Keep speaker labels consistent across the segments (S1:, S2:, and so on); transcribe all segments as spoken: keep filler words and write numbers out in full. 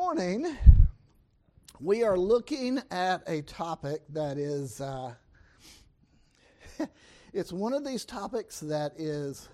S1: morning, we are looking at a topic that is, uh, it's one of these topics that is,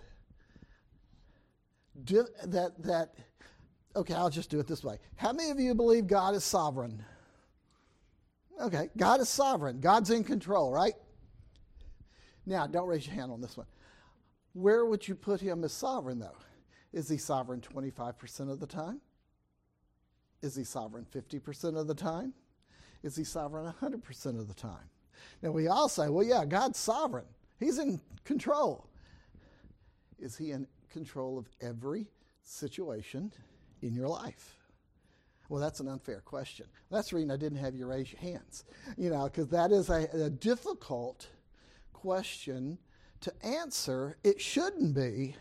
S1: di- that, that, okay, I'll just do it this way. How many of you believe God is sovereign? Okay, God is sovereign. God's in control, right? Now, don't raise your hand on this one. Where would you put him as sovereign, though? Is he sovereign twenty-five percent of the time? Is he sovereign fifty percent of the time? Is he sovereign one hundred percent of the time? Now, we all say, well, yeah, God's sovereign. He's in control. Is he in control of every situation in your life? Well, that's an unfair question. That's the reason I didn't have you raise your hands. You know, because that is a, a difficult question to answer. It shouldn't be.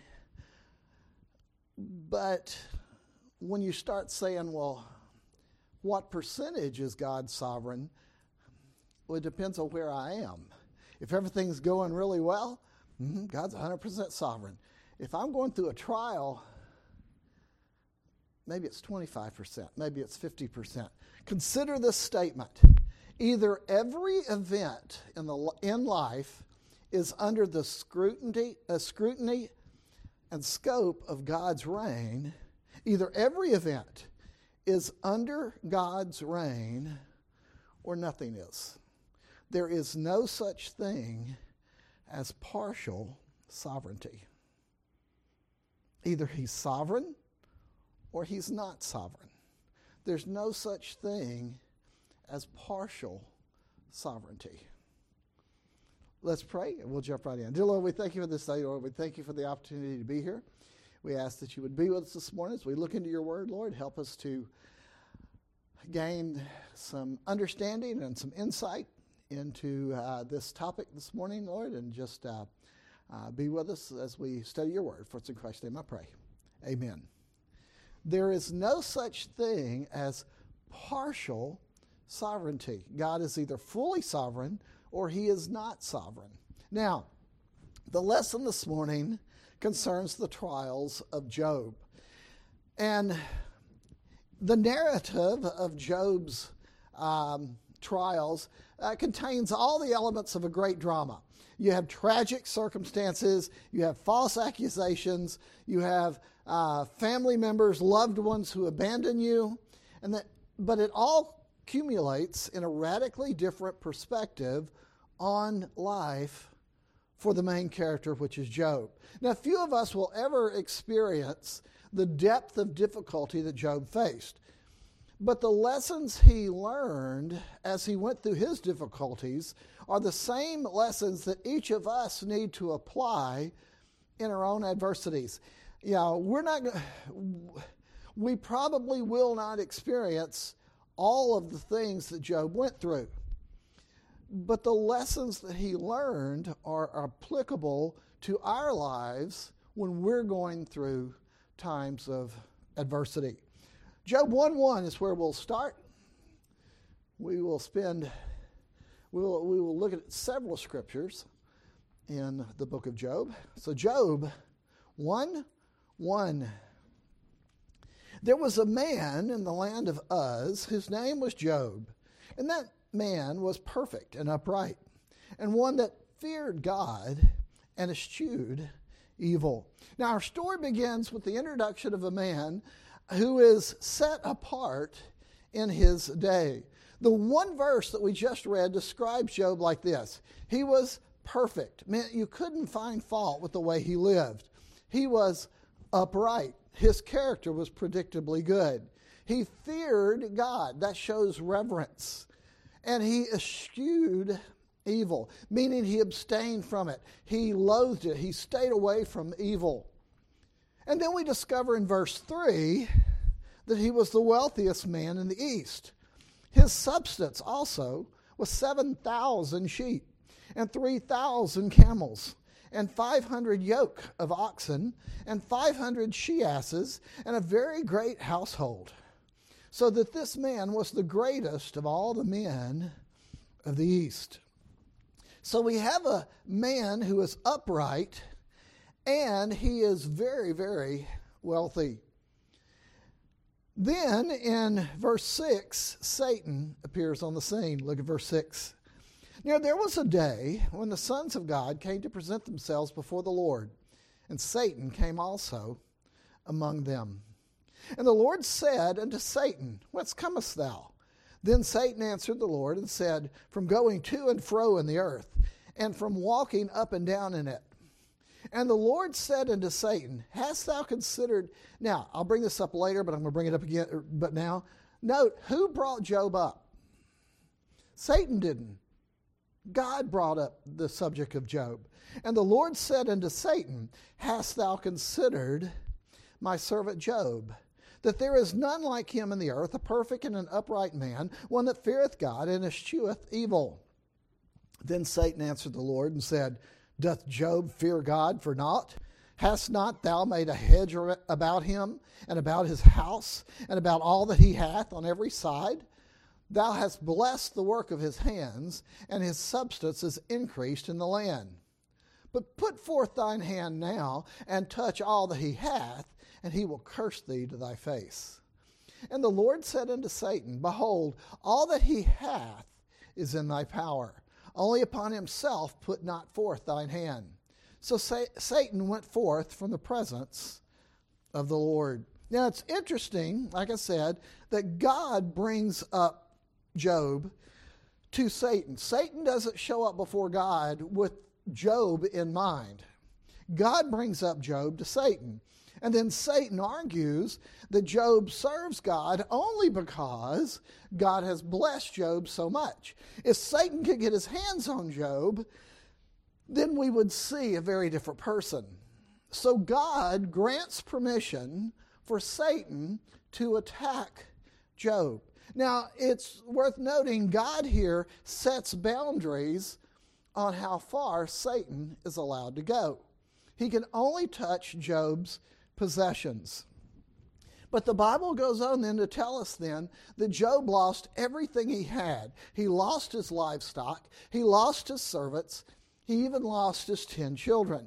S1: But when you start saying, well, what percentage is God sovereign? Well, it depends on where I am. If everything's going really well, mm-hmm, God's one hundred percent sovereign. If I'm going through a trial, maybe it's twenty-five percent, maybe it's fifty percent. Consider this statement. Either every event in the in life is under the scrutiny, uh, scrutiny and scope of God's reign. Either every event is under God's reign or nothing is. There is no such thing as partial sovereignty. Either he's sovereign or he's not sovereign. There's no such thing as partial sovereignty. Let's pray, and we'll jump right in. Dear Lord, we thank you for this day, Lord. We thank you for the opportunity to be here. We ask that you would be with us this morning as we look into your word, Lord. Help us to gain some understanding and some insight into uh, this topic this morning, Lord, and just uh, uh, be with us as we study your word. For it's in Christ's name I pray. Amen. There is no such thing as partial sovereignty. God is either fully sovereign or he is not sovereign. Now, the lesson this morning concerns the trials of Job. And the narrative of Job's um, trials uh, contains all the elements of a great drama. You have tragic circumstances, you have false accusations, you have uh, family members, loved ones who abandon you, and that, but it all accumulates in a radically different perspective on life for the main character, which is Job. Now, few of us will ever experience the depth of difficulty that Job faced. But the lessons he learned as he went through his difficulties are the same lessons that each of us need to apply in our own adversities. You know, we're not, we probably will not experience all of the things that Job went through. But the lessons that he learned are applicable to our lives when we're going through times of adversity. Job one one is where we'll start. We will spend, we will, we will look at several scriptures in the book of Job. So Job one one. There was a man in the land of Uz whose name was Job, and that man was perfect and upright, and one that feared God and eschewed evil. Now, our story begins with the introduction of a man who is set apart in his day. The one verse that we just read describes Job like this. He was perfect. Meant you couldn't find fault with the way he lived. He was upright. His character was predictably good. He feared God. That shows reverence. And he eschewed evil, meaning he abstained from it. He loathed it. He stayed away from evil. And then we discover in verse three that he was the wealthiest man in the East. His substance also was seven thousand sheep and three thousand camels and five hundred yoke of oxen and five hundred she-asses and a very great household. So that this man was the greatest of all the men of the East. So we have a man who is upright, and he is very, very wealthy. Then in verse six, Satan appears on the scene. Look at verse six. Now there was a day when the sons of God came to present themselves before the Lord, and Satan came also among them. And the Lord said unto Satan, Whence comest thou? Then Satan answered the Lord and said, From going to and fro in the earth, and from walking up and down in it. And the Lord said unto Satan, Hast thou considered... Now, I'll bring this up later, but I'm going to bring it up again. But now, note, who brought Job up? Satan didn't. God brought up the subject of Job. And the Lord said unto Satan, Hast thou considered my servant Job, that there is none like him in the earth, a perfect and an upright man, one that feareth God and escheweth evil? Then Satan answered the Lord and said, Doth Job fear God for naught? Hast not thou made a hedge about him, and about his house, and about all that he hath on every side? Thou hast blessed the work of his hands, and his substance is increased in the land. But put forth thine hand now, and touch all that he hath, and he will curse thee to thy face. And the Lord said unto Satan, Behold, all that he hath is in thy power. Only upon himself put not forth thine hand. So Sa- Satan went forth from the presence of the Lord. Now it's interesting, like I said, that God brings up Job to Satan. Satan doesn't show up before God with Job in mind. God brings up Job to Satan. And then Satan argues that Job serves God only because God has blessed Job so much. If Satan could get his hands on Job, then we would see a very different person. So God grants permission for Satan to attack Job. Now, it's worth noting God here sets boundaries on how far Satan is allowed to go. He can only touch Job's possessions. But the Bible goes on then to tell us then that Job lost everything he had. He lost his livestock. He lost his servants. He even lost his ten children.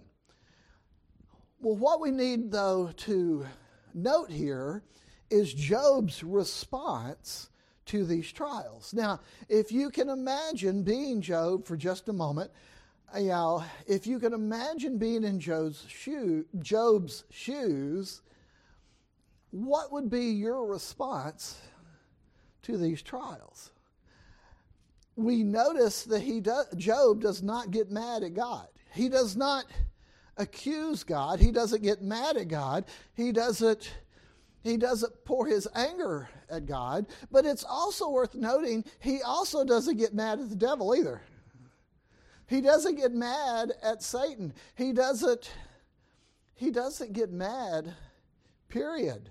S1: Well, what we need, though, to note here is Job's response to these trials. Now, if you can imagine being Job for just a moment, you know, if you can imagine being in Job's, shoe, Job's shoes, what would be your response to these trials? We notice that he do, Job does not get mad at God. He does not accuse God. He doesn't get mad at God. He doesn't He doesn't pour his anger at God, but it's also worth noting he also doesn't get mad at the devil either. He doesn't get mad at Satan. He doesn't, he doesn't get mad, period.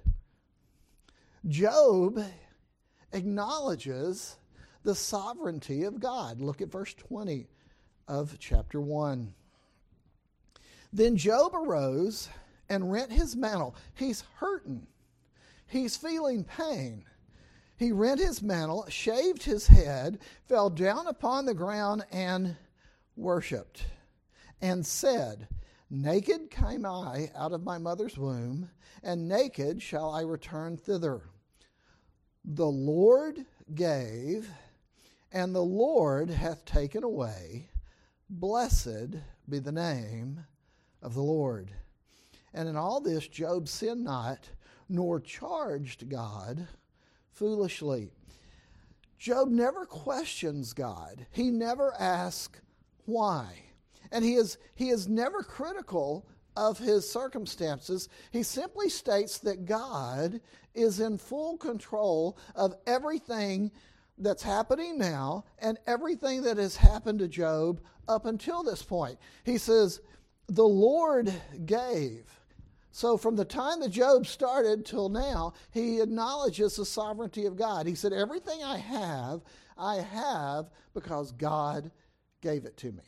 S1: Job acknowledges the sovereignty of God. Look at verse twenty of chapter one. Then Job arose and rent his mantle. He's hurting. He's feeling pain. He rent his mantle, shaved his head, fell down upon the ground and worshipped, and said, Naked came I out of my mother's womb, and naked shall I return thither. The Lord gave, and the Lord hath taken away. Blessed be the name of the Lord. And in all this Job sinned not, nor charged God foolishly. Job never questions God. He never asks why. And he is, he is never critical of his circumstances. He simply states that God is in full control of everything that's happening now and everything that has happened to Job up until this point. He says, the Lord gave. So from the time that Job started till now, he acknowledges the sovereignty of God. He said, everything I have, I have because God gave it to me.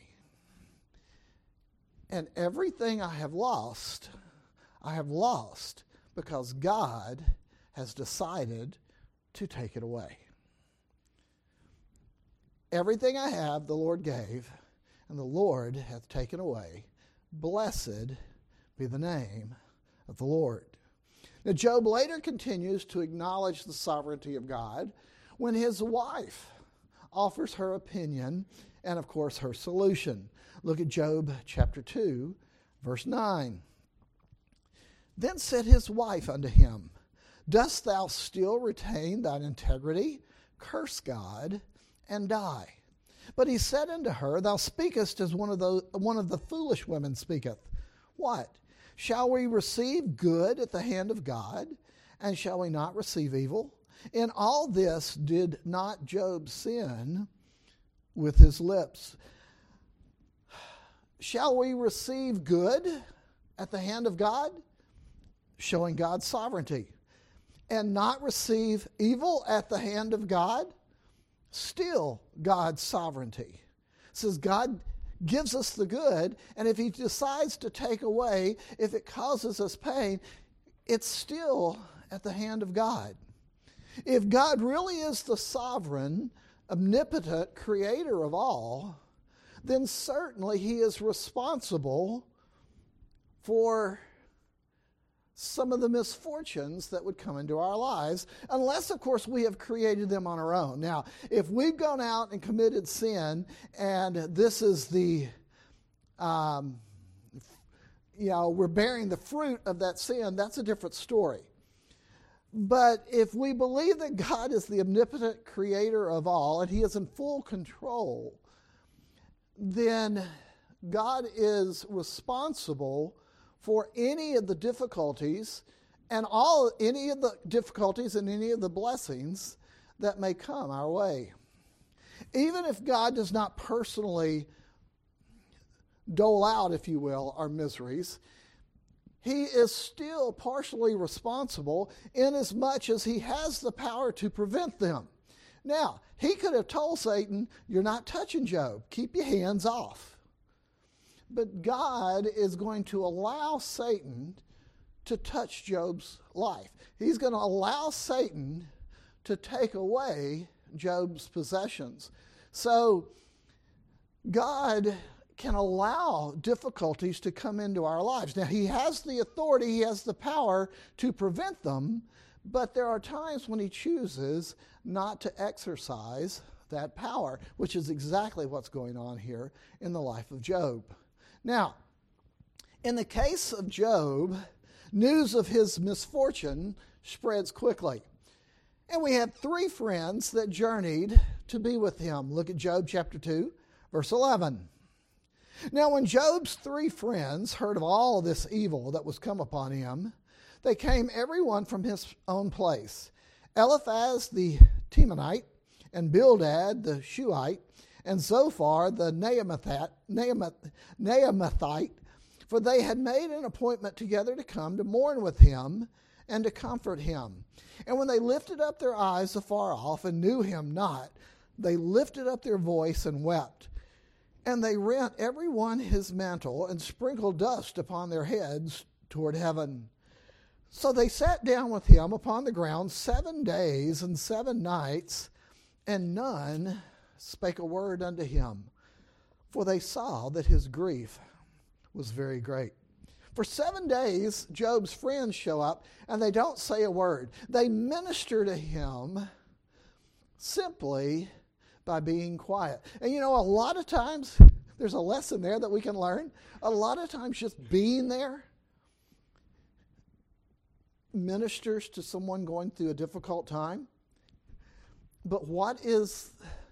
S1: And everything I have lost, I have lost because God has decided to take it away. Everything I have, the Lord gave, and the Lord hath taken away. Blessed be the name of the Lord. Now, Job later continues to acknowledge the sovereignty of God when his wife offers her opinion and, of course, her solution. Look at Job chapter two, verse nine. Then said his wife unto him, Dost thou still retain thine integrity? Curse God and die. But he said unto her, Thou speakest as one of the, one of the foolish women speaketh. What? Shall we receive good at the hand of God, and shall we not receive evil? In all this did not Job sin with his lips. Shall we receive good at the hand of God? Showing God's sovereignty. And not receive evil at the hand of God? Still God's sovereignty. It says God gives us the good, and if he decides to take away, if it causes us pain, it's still at the hand of God. If God really is the sovereign, omnipotent creator of all, then certainly he is responsible for some of the misfortunes that would come into our lives, unless, of course, we have created them on our own. Now, if we've gone out and committed sin, and this is the, um, you know, we're bearing the fruit of that sin, that's a different story. But if we believe that God is the omnipotent creator of all, and he is in full control, then God is responsible for any of the difficulties and all any of the difficulties and any of the blessings that may come our way. Even if God does not personally dole out, if you will, our miseries, he is still partially responsible inasmuch as he has the power to prevent them. Now, he could have told Satan, you're not touching Job. Keep your hands off. But God is going to allow Satan to touch Job's life. He's going to allow Satan to take away Job's possessions. So God can allow difficulties to come into our lives. Now, he has the authority, he has the power to prevent them, but there are times when he chooses not to exercise that power, which is exactly what's going on here in the life of Job. Now, in the case of Job, news of his misfortune spreads quickly. And we had three friends that journeyed to be with him. Look at Job chapter two, verse eleven. Now, when Job's three friends heard of all this evil that was come upon him, they came every one from his own place. Eliphaz the Temanite, and Bildad the Shuhite, and Zophar the Naamathite, Naamathite, for they had made an appointment together to come to mourn with him and to comfort him. And when they lifted up their eyes afar off and knew him not, they lifted up their voice and wept. And they rent every one his mantle and sprinkled dust upon their heads toward heaven. So they sat down with him upon the ground seven days and seven nights, and none spake a word unto him, for they saw that his grief was very great. For seven days, Job's friends show up, and they don't say a word. They minister to him simply by being quiet. And you know, a lot of times, there's a lesson there that we can learn. A lot of times just being there ministers to someone going through a difficult time. But what is,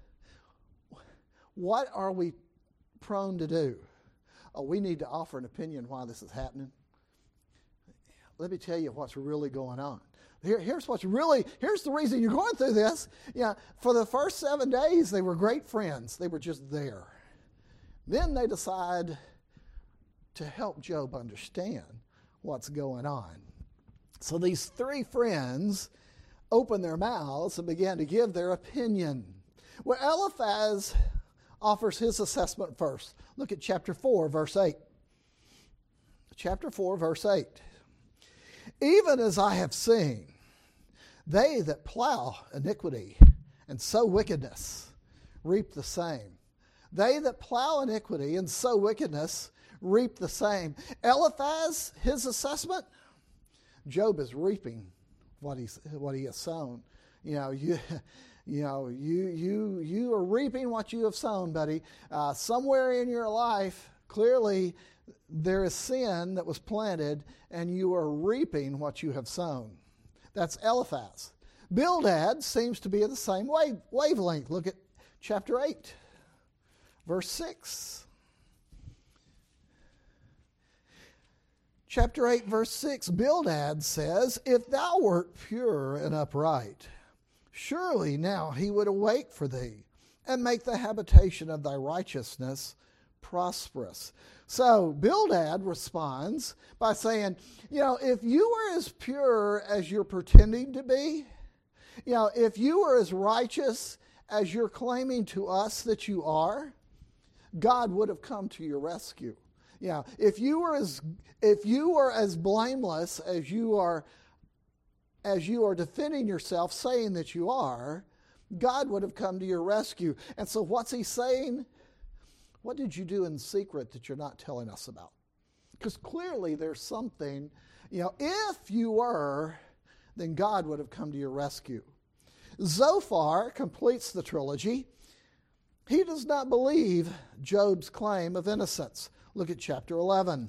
S1: what are we prone to do? Oh, we need to offer an opinion why this is happening. Let me tell you what's really going on. Here, here's what's really, here's the reason you're going through this. Yeah, for the first seven days, they were great friends. They were just there. Then they decide to help Job understand what's going on. So these three friends opened their mouths and began to give their opinion. Well, Eliphaz offers his assessment first. Look at chapter four, verse eight. Chapter four, verse eight. Even as I have seen, they that plow iniquity and sow wickedness reap the same. They that plow iniquity and sow wickedness reap the same. Eliphaz, his assessment, Job is reaping what he's what he has sown. You know, you you know you you you are reaping what you have sown, buddy. Uh, somewhere in your life, clearly there is sin that was planted, and you are reaping what you have sown. That's Eliphaz. Bildad seems to be at the same wave, wavelength. Look at chapter eight, verse six. Chapter eight, verse six, Bildad says, "If thou wert pure and upright, surely now he would awake for thee, and make the habitation of thy righteousness prosperous." So Bildad responds by saying, you know, if you were as pure as you're pretending to be, you know, if you were as righteous as you're claiming to us that you are, God would have come to your rescue. You know, if you were as if you were as blameless as you are as you are defending yourself, saying that you are, God would have come to your rescue. And so what's he saying? What did you do in secret that you're not telling us about? Because clearly there's something, you know, if you were, then God would have come to your rescue. Zophar completes the trilogy. He does not believe Job's claim of innocence. Look at chapter eleven,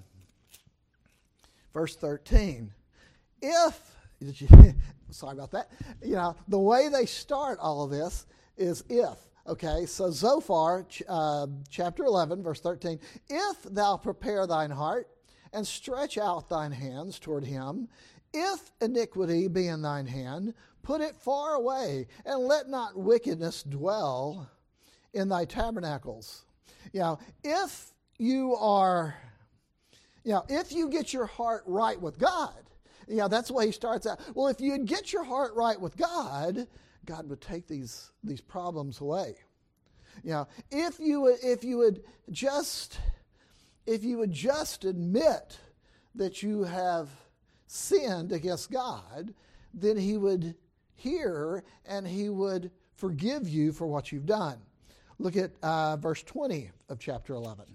S1: verse thirteen. If, did you, sorry about that, you know, the way they start all of this is if. Okay, so Zophar, uh, chapter eleven, verse thirteen, "If thou prepare thine heart, and stretch out thine hands toward him, if iniquity be in thine hand, put it far away, and let not wickedness dwell in thy tabernacles." You know, if you are, you know, if you get your heart right with God, you know, that's the way he starts out. Well, if you'd get your heart right with God, God would take these these problems away. You know, if you would, if you would just if you would just admit that you have sinned against God, then he would hear and he would forgive you for what you've done. Look at uh, verse twenty of chapter eleven.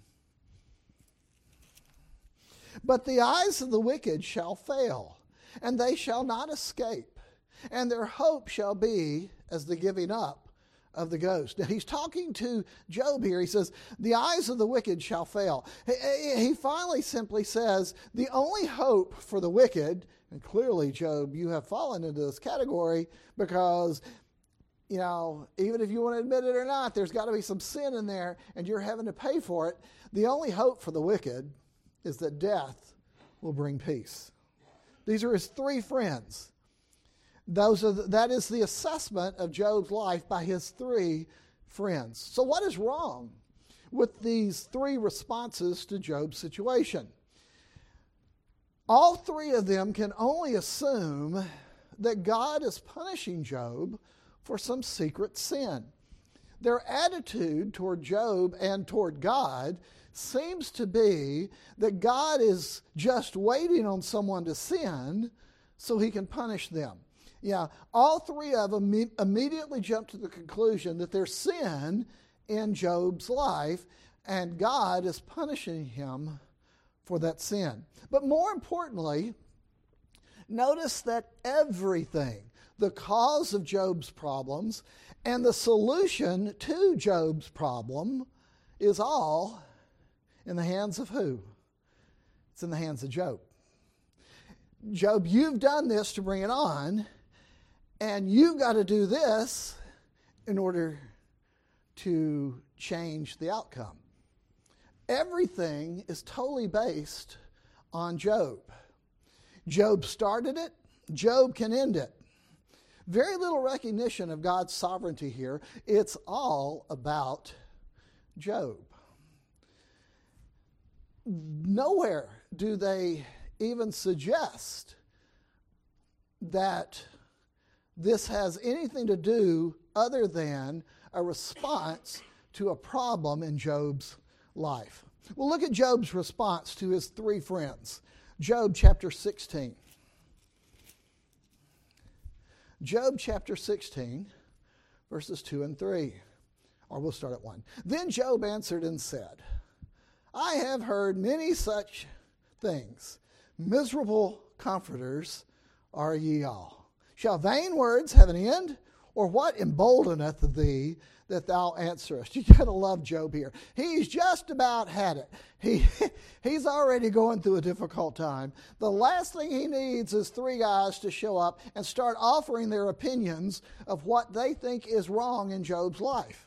S1: "But the eyes of the wicked shall fail, and they shall not escape, and their hope shall be as the giving up of the ghost." Now he's talking to Job here. He says, the eyes of the wicked shall fail. He finally simply says, the only hope for the wicked, and clearly, Job, you have fallen into this category because, you know, even if you want to admit it or not, there's got to be some sin in there, and you're having to pay for it. The only hope for the wicked is that death will bring peace. These are his three friends. Those are the, that is the assessment of Job's life by his three friends. So what is wrong with these three responses to Job's situation? All three of them can only assume that God is punishing Job for some secret sin. Their attitude toward Job and toward God seems to be that God is just waiting on someone to sin so he can punish them. Yeah, all three of them immediately jump to the conclusion that there's sin in Job's life and God is punishing him for that sin. But more importantly, notice that everything, the cause of Job's problems and the solution to Job's problem, is all in the hands of who? It's in the hands of Job. Job, you've done this to bring it on, and you've got to do this in order to change the outcome. Everything is totally based on Job. Job started it. Job can end it. Very little recognition of God's sovereignty here. It's all about Job. Nowhere do they even suggest that this has anything to do other than a response to a problem in Job's life. Well, look at Job's response to his three friends. Job chapter sixteen. Job chapter sixteen, verses two and three. Or we'll start at one. "Then Job answered and said, I have heard many such things. Miserable comforters are ye all? Shall vain words have an end? Or what emboldeneth thee that thou answerest? You got to love Job here. He's just about had it. He He's already going through a difficult time. The last thing he needs is three guys to show up and start offering their opinions of what they think is wrong in Job's life.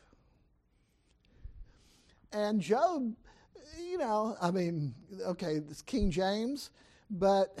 S1: And Job, you know, I mean, okay, it's King James, but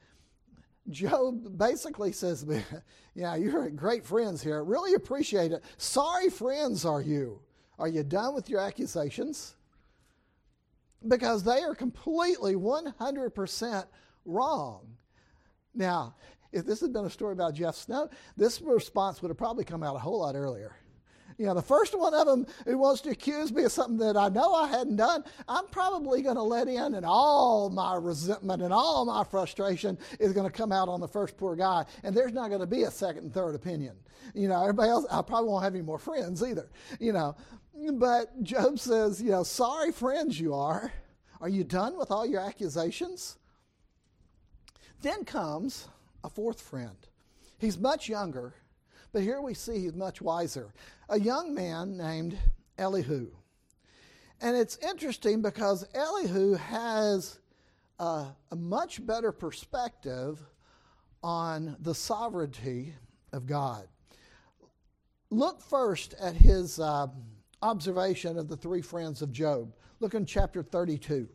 S1: Job basically says, yeah, you're great friends here. Really appreciate it. Sorry friends are you. Are you done with your accusations? Because they are completely one hundred percent wrong. Now, if this had been a story about Jeff Snow, this response would have probably come out a whole lot earlier. You know, the first one of them who wants to accuse me of something that I know I hadn't done, I'm probably going to let in, and all my resentment and all my frustration is going to come out on the first poor guy. And there's not going to be a second and third opinion. You know, everybody else, I probably won't have any more friends either. You know, but Job says, you know, sorry friends you are. Are you done with all your accusations? Then comes a fourth friend. He's much younger, but here we see he's much wiser. A young man named Elihu. And it's interesting because Elihu has a, a much better perspective on the sovereignty of God. Look first at his uh, observation of the three friends of Job. Look in chapter thirty-two.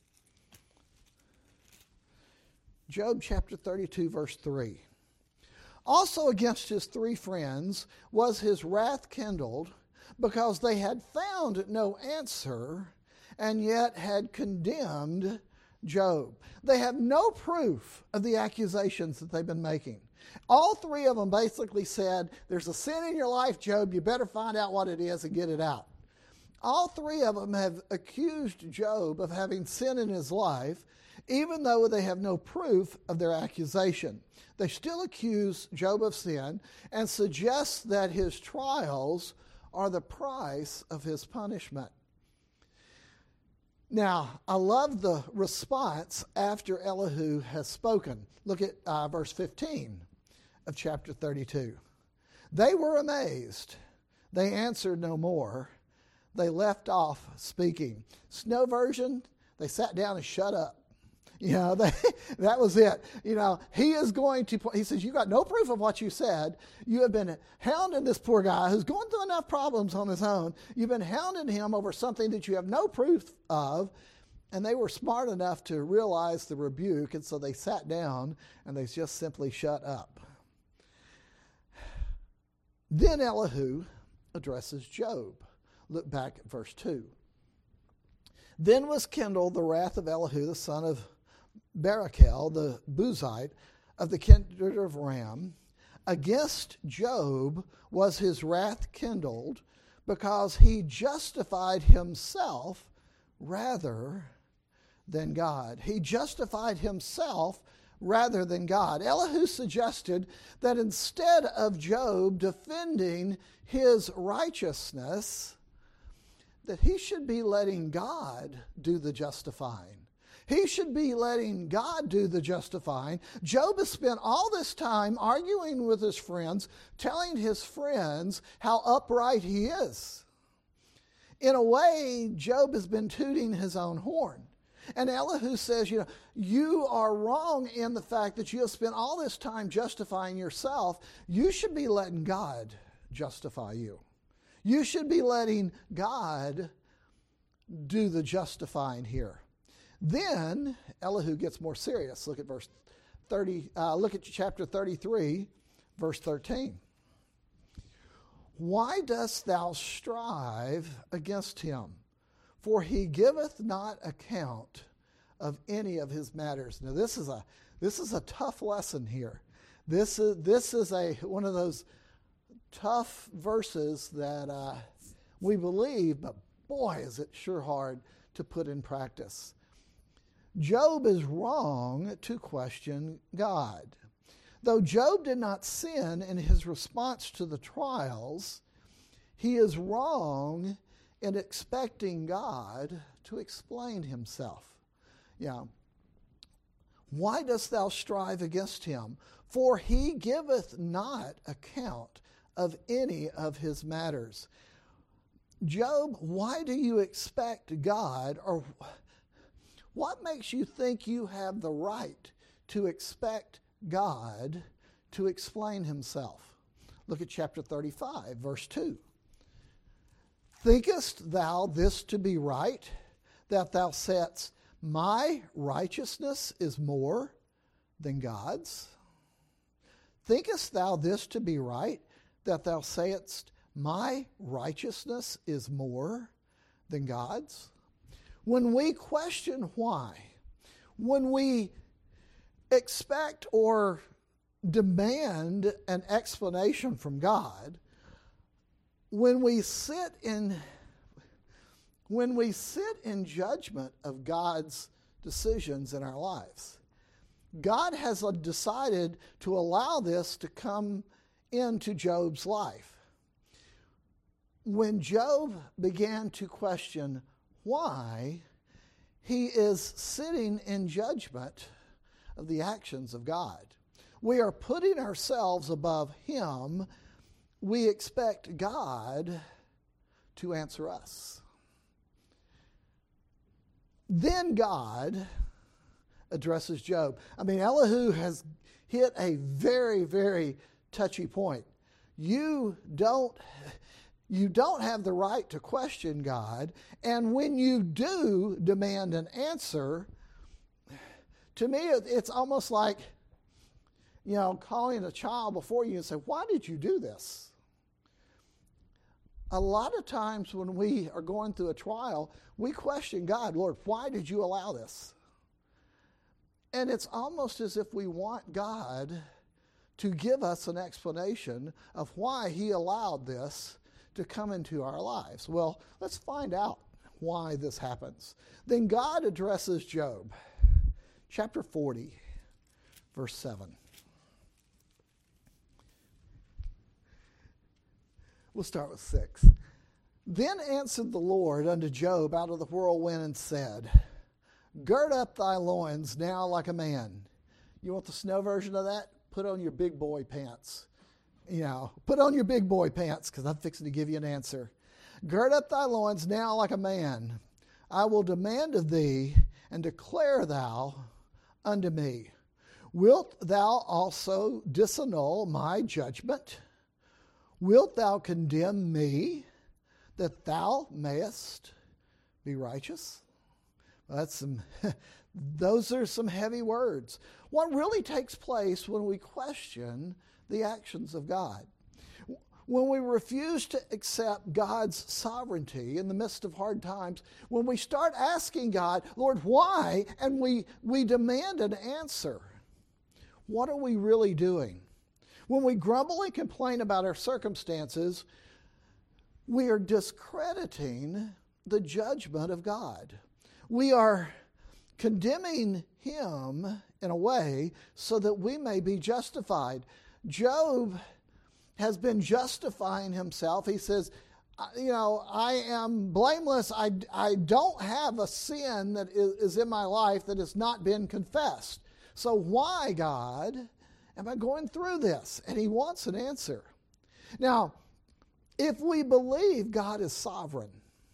S1: Job chapter thirty-two, verse three. Also against his three friends was his wrath kindled, because they had found no answer, and yet had condemned Job. They have no proof of the accusations that they've been making. All three of them basically said, there's a sin in your life, Job, you better find out what it is and get it out. All three of them have accused Job of having sin in his life, even though they have no proof of their accusation. They still accuse Job of sin and suggest that his trials are the price of his punishment. Now, I love the response after Elihu has spoken. Look at uh, verse fifteen of chapter thirty-two. They were amazed. They answered no more. They left off speaking. Snow version, they sat down and shut up. You know, they, that was it. You know, he is going to, he says, you got no proof of what you said. You have been hounding this poor guy who's going through enough problems on his own. You've been hounding him over something that you have no proof of. And they were smart enough to realize the rebuke, and so they sat down and they just simply shut up. Then Elihu addresses Job. Look back at verse two. Then was kindled the wrath of Elihu, the son of Barachel, the Buzite, of the kindred of Ram. Against Job was his wrath kindled, because he justified himself rather than God. He justified himself rather than God. Elihu suggested that instead of Job defending his righteousness, that he should be letting God do the justifying. He should be letting God do the justifying. Job has spent all this time arguing with his friends, telling his friends how upright he is. In a way, Job has been tooting his own horn. And Elihu says, you know, you are wrong in the fact that you have spent all this time justifying yourself. You should be letting God justify you. You should be letting God do the justifying here. Then Elihu gets more serious. Look at verse thirty. Uh, look at chapter thirty-three, verse thirteen. Why dost thou strive against him? For he giveth not account of any of his matters. Now this is a this is a tough lesson here. This is this is a one of those tough verses that uh, we believe, but boy, is it sure hard to put in practice. Job is wrong to question God. Though Job did not sin in his response to the trials, he is wrong in expecting God to explain himself. Yeah. Why dost thou strive against him? For he giveth not account of any of his matters. Job, why do you expect God, or what makes you think you have the right to expect God to explain himself? Look at chapter thirty-five, verse two. Thinkest thou this to be right, that thou saidst, my righteousness is more than God's? Thinkest thou this to be right, that thou sayest, my righteousness is more than God's? When we question why, when we expect or demand an explanation from God, when we sit in when we sit in judgment of God's decisions in our lives, God has decided to allow this to come into Job's life. When Job began to question why, he is sitting in judgment of the actions of God. We are putting ourselves above him. We expect God to answer us. Then God addresses Job. I mean, Elihu has hit a very, very touchy point. You don't, you don't have the right to question God, and when you do demand an answer, to me it's almost like, you know, calling a child before you and say, why did you do this? A lot of times when we are going through a trial, we question God, Lord, why did you allow this? And it's almost as if we want God to give us an explanation of why he allowed this to come into our lives. Well, let's find out why this happens. Then God addresses Job, chapter forty, verse seven. We'll start with six. Then answered the Lord unto Job out of the whirlwind and said, gird up thy loins now like a man. You want the snow version of that? Put on your big boy pants. You know, put on your big boy pants, because I'm fixing to give you an answer. Gird up thy loins now like a man. I will demand of thee, and declare thou unto me. Wilt thou also disannul my judgment? Wilt thou condemn me, that thou mayest be righteous? Well, that's some, those are some heavy words. What really takes place when we question the actions of God? When we refuse to accept God's sovereignty in the midst of hard times, when we start asking God, Lord, why? And we, we demand an answer, what are we really doing? When we grumble and complain about our circumstances, we are discrediting the judgment of God. We are condemning him in a way so that we may be justified. Job has been justifying himself. He says, you know, I am blameless. I, I don't have a sin that is, is in my life that has not been confessed. So why, God, am I going through this? And he wants an answer. Now, if we believe God is sovereign,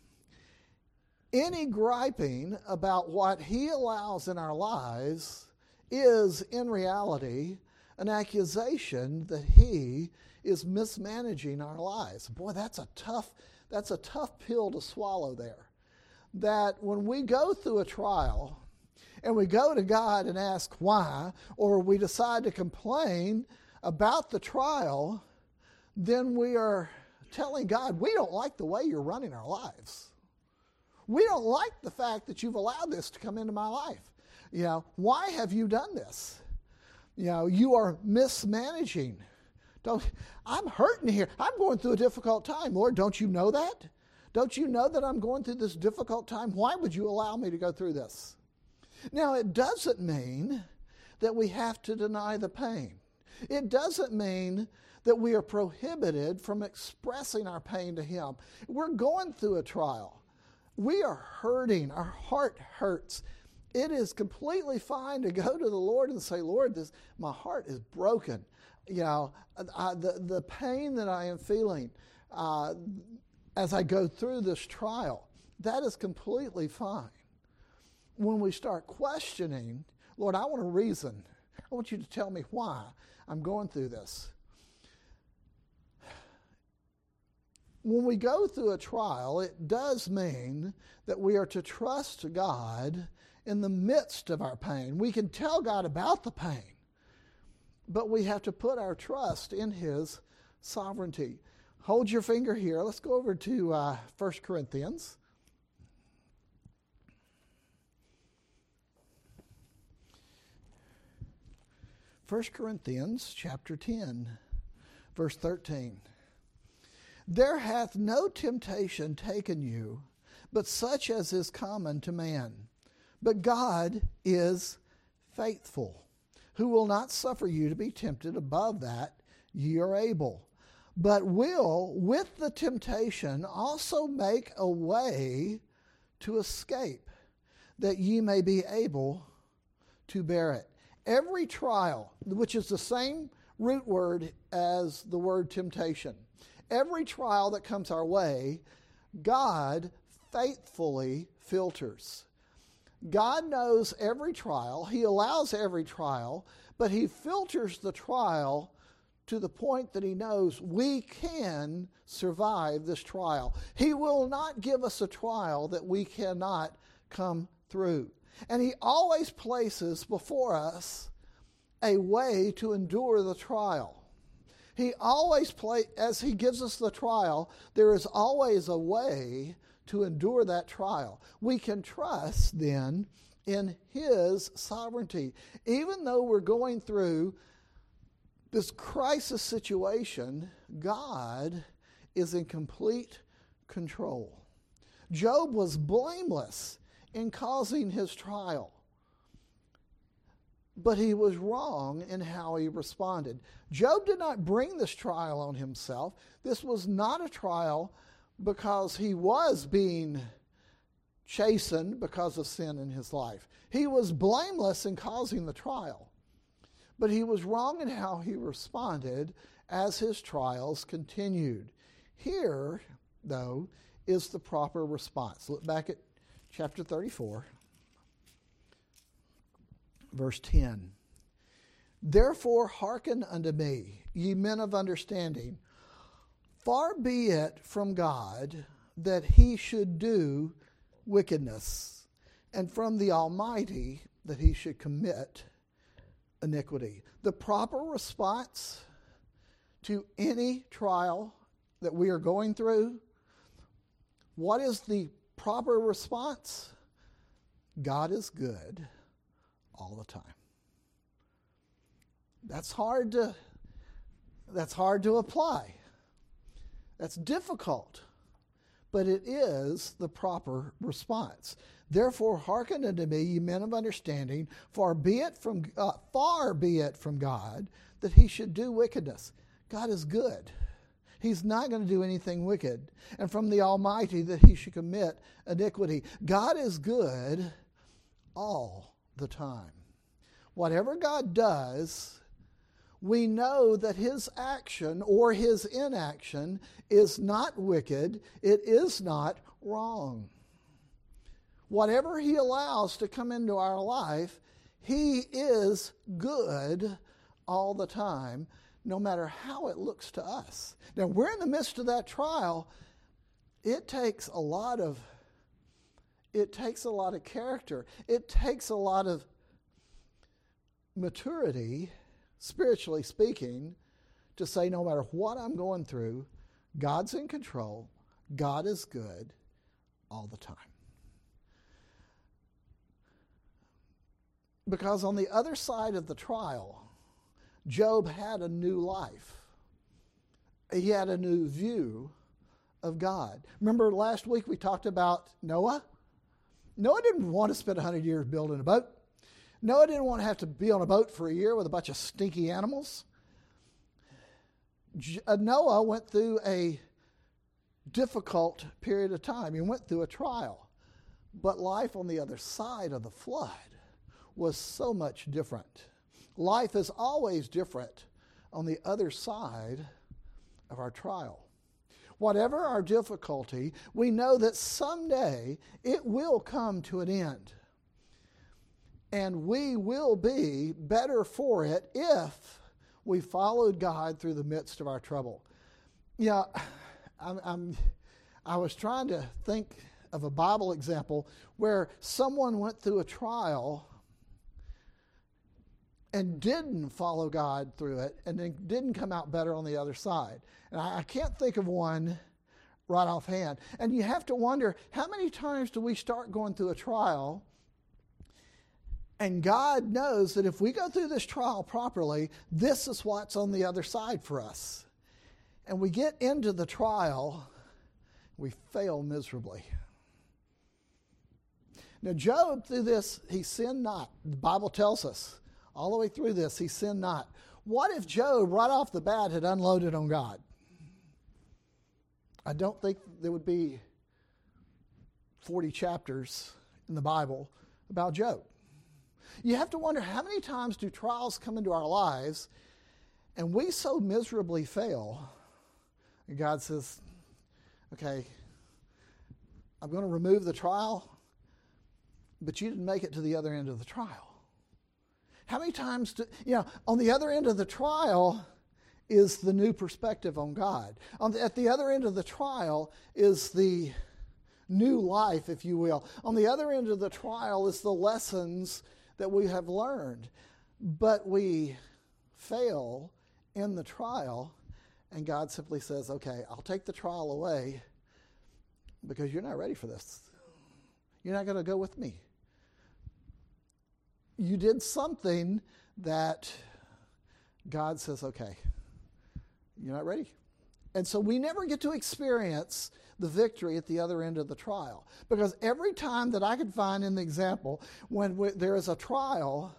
S1: any griping about what he allows in our lives is, in reality, an accusation that he is mismanaging our lives. Boy, that's a tough, that's a tough pill to swallow there. That when we go through a trial and we go to God and ask why, or we decide to complain about the trial, then we are telling God, we don't like the way you're running our lives. We don't like the fact that you've allowed this to come into my life. You know, why have you done this? You know, you are mismanaging. Don't, I'm hurting here. I'm going through a difficult time. Lord, don't you know that? Don't you know that I'm going through this difficult time? Why would you allow me to go through this? Now, it doesn't mean that we have to deny the pain. It doesn't mean that we are prohibited from expressing our pain to him. We're going through a trial. We are hurting. Our heart hurts. It is completely fine to go to the Lord and say, Lord, this, my heart is broken. You know, I, the, the pain that I am feeling uh, as I go through this trial, that is completely fine. When we start questioning, Lord, I want a reason. I want you to tell me why I'm going through this. When we go through a trial, it does mean that we are to trust God in the midst of our pain. We can tell God about the pain, but we have to put our trust in His sovereignty. Hold your finger here. Let's go over to uh, First Corinthians. First Corinthians chapter ten, verse thirteen. There hath no temptation taken you, but such as is common to man. But God is faithful, who will not suffer you to be tempted above that ye are able, but will with the temptation also make a way to escape, that ye may be able to bear it. Every trial, which is the same root word as the word temptation, every trial that comes our way, God faithfully filters. God knows every trial. He allows every trial, but He filters the trial to the point that He knows we can survive this trial. He will not give us a trial that we cannot come through. And He always places before us a way to endure the trial. He always play as He gives us the trial, there is always a way to endure that trial. We can trust then in His sovereignty. Even though we're going through this crisis situation, God is in complete control. Job was blameless in causing his trial, but he was wrong in how he responded. Job did not bring this trial on himself. This was not a trial because he was being chastened because of sin in his life. He was blameless in causing the trial, but he was wrong in how he responded as his trials continued. Here, though, is the proper response. Look back at chapter thirty-four, verse ten. Therefore hearken unto me, ye men of understanding. Far be it from God that He should do wickedness, and from the Almighty that He should commit iniquity. The proper response to any trial that we are going through, what is the proper response? God is good all the time. That's hard to that's hard to apply. That's difficult, but it is the proper response. Therefore, hearken unto me, ye men of understanding, far be it from uh, far be it from God that He should do wickedness. God is good. He's not going to do anything wicked. And from the Almighty that He should commit iniquity. God is good all the time. Whatever God does, we know that His action or His inaction is not wicked. It is not wrong. Whatever He allows to come into our life, He is good all the time, no matter how it looks to us. Now, we're in the midst of that trial. It takes a lot of it takes a lot of character. It takes a lot of maturity, spiritually speaking, to say no matter what I'm going through, God's in control, God is good all the time. Because on the other side of the trial, Job had a new life. He had a new view of God. Remember last week we talked about Noah? Noah didn't want to spend one hundred years building a boat. Noah didn't want to have to be on a boat for a year with a bunch of stinky animals. Noah went through a difficult period of time. He went through a trial. But life on the other side of the flood was so much different. Life is always different on the other side of our trial. Whatever our difficulty, we know that someday it will come to an end. And we will be better for it if we followed God through the midst of our trouble. Yeah, I'm, I'm, I was trying to think of a Bible example where someone went through a trial and didn't follow God through it and then didn't come out better on the other side. And I, I can't think of one right offhand. And you have to wonder, how many times do we start going through a trial and God knows that if we go through this trial properly, this is what's on the other side for us. And we get into the trial, we fail miserably. Now Job, through this, he sinned not. The Bible tells us, all the way through this, he sinned not. What if Job, right off the bat, had unloaded on God? I don't think there would be forty chapters in the Bible about Job. You have to wonder, how many times do trials come into our lives and we so miserably fail, and God says, okay, I'm going to remove the trial, but you didn't make it to the other end of the trial. How many times do, you know, on the other end of the trial is the new perspective on God. On the, at the other end of the trial is the new life, if you will. On the other end of the trial is the lessons that we have learned. But we fail in the trial, and God simply says, okay, I'll take the trial away because you're not ready for this. You're not going to go with me. You did something that God says, okay, you're not ready. And so we never get to experience the victory at the other end of the trial. Because every time that I could find in the example, when we, there is a trial,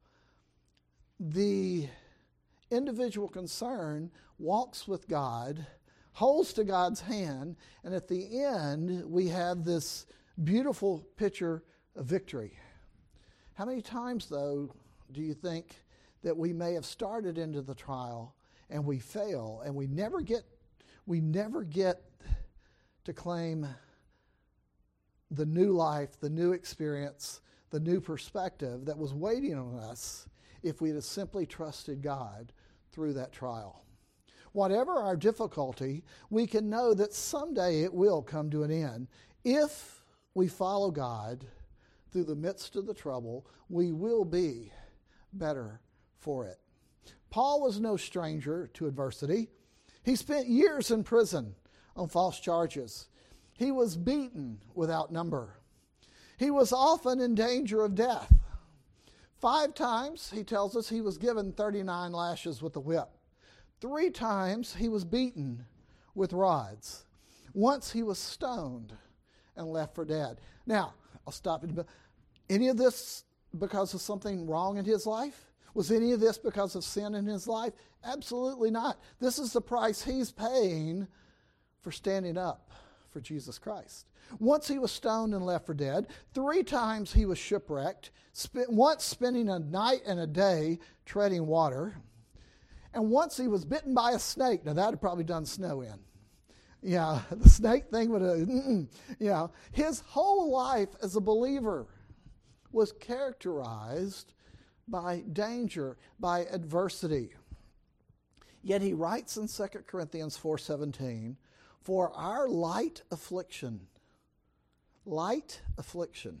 S1: the individual concerned walks with God, holds to God's hand, and at the end we have this beautiful picture of victory. How many times, though, do you think that we may have started into the trial and we fail and we never get we never get to claim the new life, the new experience, the new perspective that was waiting on us if we had simply trusted God through that trial? Whatever our difficulty, we can know that someday it will come to an end. If we follow God through the midst of the trouble, we will be better for it. Paul was no stranger to adversity. He spent years in prison on false charges. He was beaten without number. He was often in danger of death. Five times, he tells us, he was given thirty-nine lashes with a whip. Three times, he was beaten with rods. Once, he was stoned and left for dead. Now, I'll stop it. Any of this because of something wrong in his life? Was any of this because of sin in his life? Absolutely not. This is the price he's paying for standing up for Jesus Christ. Once he was stoned and left for dead. Three times he was shipwrecked. Once spending a night and a day treading water. And once he was bitten by a snake. Now that had probably done snow in. Yeah, the snake thing would have, mm-mm. Yeah. His whole life as a believer was characterized by danger, by adversity. Yet he writes in Second Corinthians four seventeen, for our light affliction, light affliction,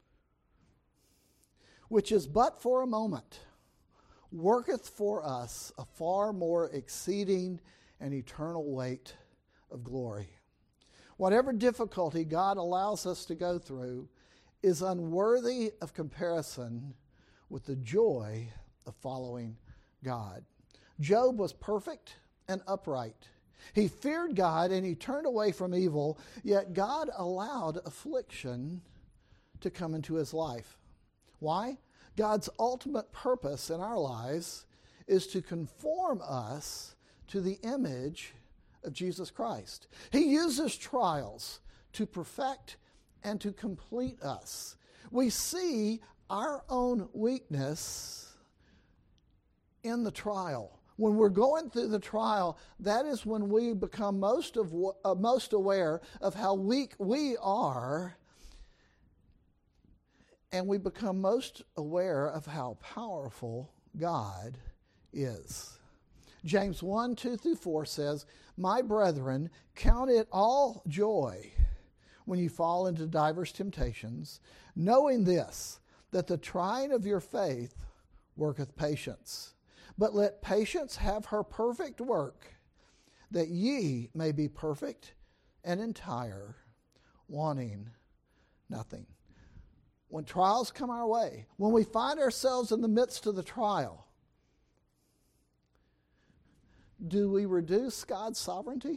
S1: which is but for a moment, worketh for us a far more exceeding and eternal weight of glory. Whatever difficulty God allows us to go through is unworthy of comparison with the joy of following God. Job was perfect and upright. He feared God and he turned away from evil, yet God allowed affliction to come into his life. Why? God's ultimate purpose in our lives is to conform us to the image of Jesus Christ. He uses trials to perfect and to complete us. We see our own weakness in the trial. When we're going through the trial, that is when we become most of uh, most aware of how weak we are, and we become most aware of how powerful God is. James one, two through four says, "My brethren, count it all joy when you fall into divers temptations, knowing this, that the trying of your faith worketh patience. But let patience have her perfect work, that ye may be perfect and entire, wanting nothing." When trials come our way, when we find ourselves in the midst of the trial, do we reduce God's sovereignty?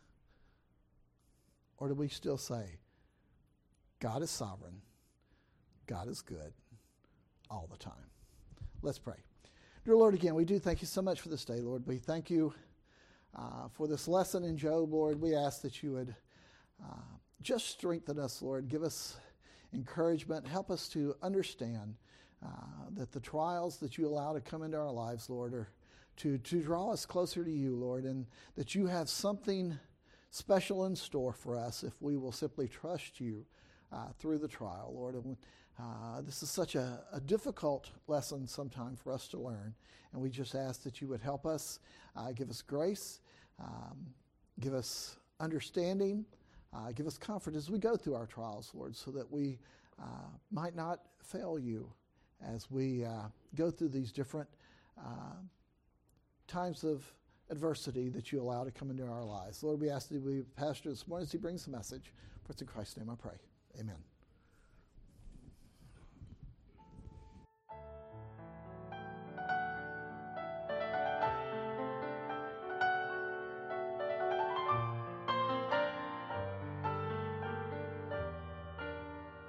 S1: Or do we still say, God is sovereign, God is good, all the time? Let's pray. Dear Lord, again, we do thank you so much for this day, Lord. We thank you uh, for this lesson in Job, Lord. We ask that you would uh, just strengthen us, Lord. Give us encouragement. Help us to understand uh, that the trials that you allow to come into our lives, Lord, are to, to draw us closer to you, Lord, and that you have something special in store for us if we will simply trust you uh, through the trial, Lord. And Uh, this is such a, a difficult lesson sometime for us to learn, and we just ask that you would help us, uh, give us grace, um, give us understanding, uh, give us comfort as we go through our trials, Lord, so that we uh, might not fail you as we uh, go through these different uh, times of adversity that you allow to come into our lives. Lord, we ask that we pastor this morning as he brings the message. For it's in Christ's name I pray. Amen.